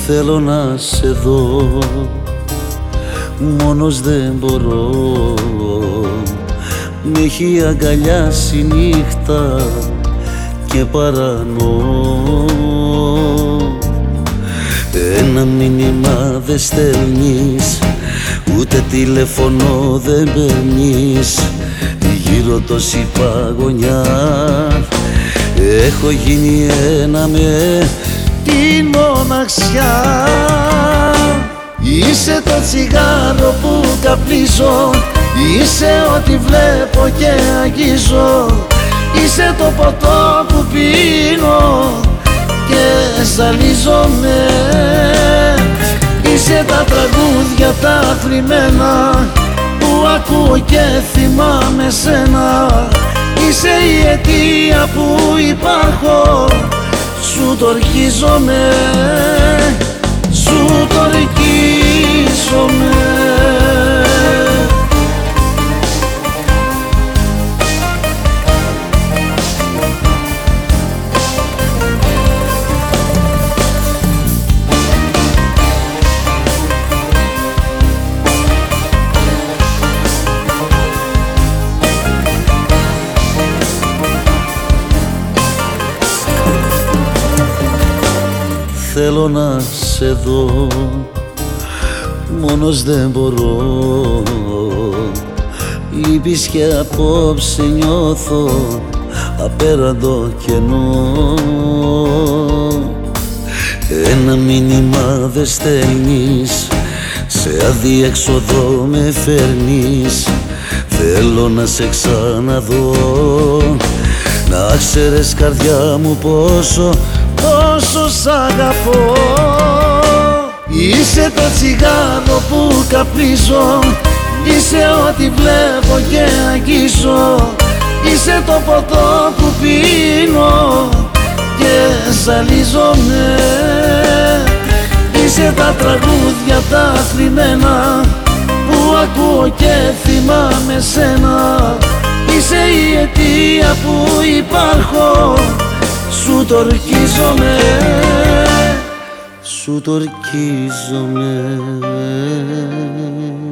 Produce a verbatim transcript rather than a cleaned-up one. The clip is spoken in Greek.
Θέλω να σε δω, μόνος δεν μπορώ. Μ' έχει αγκαλιάσει η νύχτα και παρανοώ. Ένα μήνυμα δεν στέλνεις, ούτε τηλεφωνώ δεν παίρνεις. Γύρω τόση παγωνιά, έχω γίνει ένα με την μοναξιά. Είσαι το τσιγάρο που καπνίζω, είσαι ό,τι βλέπω και αγγίζω. Είσαι το ποτό που πίνω και ζαλίζομαι. Είσαι τα τραγούδια τα θρυμμένα που ακούω και θυμάμαι σένα. Είσαι η αιτία που υπάρχω, σου το ορκίζομαι, σου το ορκίζομαι. Θέλω να σε δω, μόνος δεν μπορώ. Λείπεις και απόψε νιώθω απέραντο κενό. Ένα μήνυμα δεν στέλνεις, σε αδιέξοδο με φέρνεις. Θέλω να σε ξαναδώ, να ξέρεις καρδιά μου πόσο πόσο σ' αγαπώ. Είσαι το τσιγάρο που καπνίζω, είσαι ό,τι βλέπω και αγγίζω. Είσαι το ποτό που πίνω και ζαλίζομαι. Είσαι τα τραγούδια τα θρυμμένα που ακούω και θυμάμαι σένα. Είσαι η αιτία που υπάρχω, σου το ορκίζομαι, σου το ορκίζομαι.